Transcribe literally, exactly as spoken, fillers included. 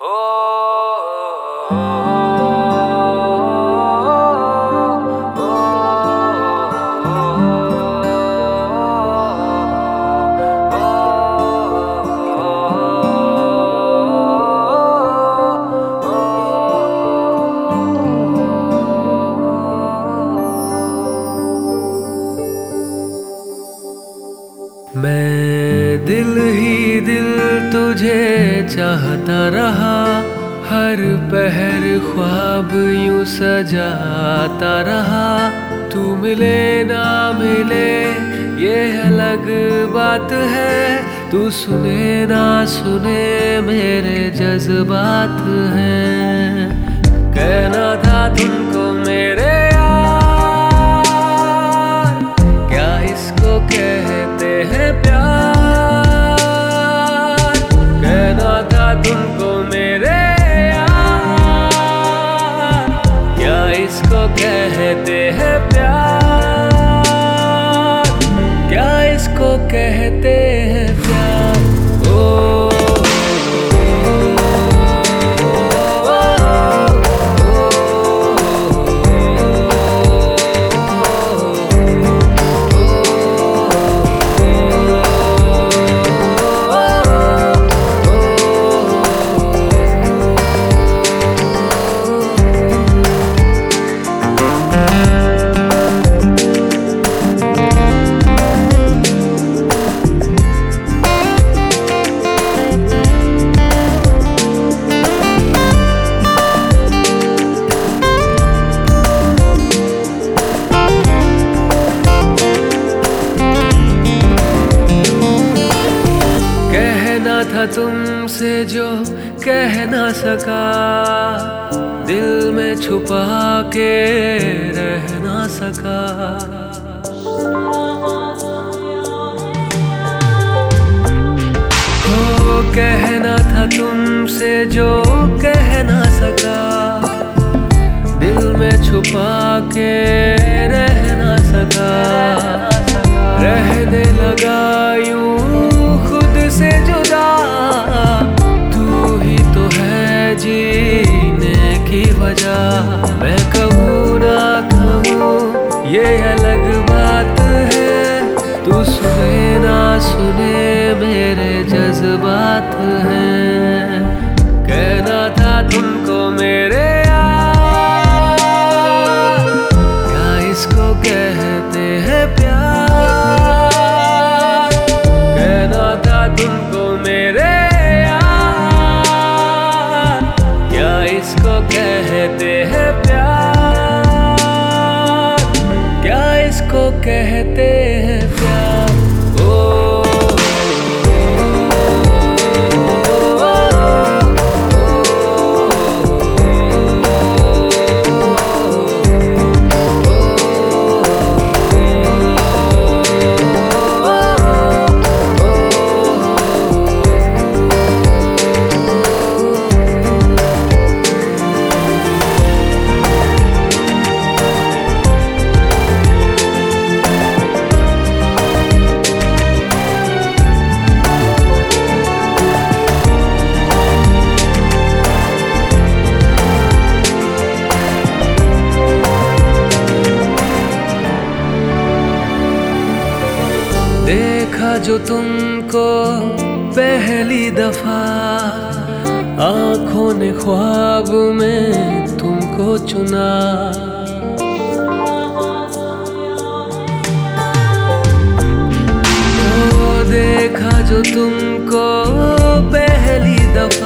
मैं दिल ही दिल तुझे चाहता रहा, हर पहर ख्वाब यूं सजाता रहा। तू मिले ना मिले ये अलग बात है, तू सुने ना सुने मेरे जज्बात हैं। कहना था तुमको मेरे तुमको मेरे यार, क्या इसको कहते हैं प्यार, क्या इसको कहते हैं प्यार। ओ, था तुमसे जो कह ना सका, दिल में छुपा के रह ना सका। हो कहना था तुमसे जो कह ना सका, दिल में छुपा के रह ना सका। रहने लगा यूं खुद से जुदा, तू ही तो है जीने की वजह। मैं कहूँ ना कहूँ ये अलग बात है, तू सुने ना सुने मेरे जज्बात हैं। कहना था तुमको मेरे यार, क्या इसको कहते हैं प्यार। कहना था तुमको मेरे यार, क्या इसको कहते हैं प्यार, क्या इसको कहते हैं प्यार। ओ, देखा जो तुमको पहली दफा, आंखों ने ख्वाब में तुमको चुना। ओ देखा जो तुमको पहली दफा,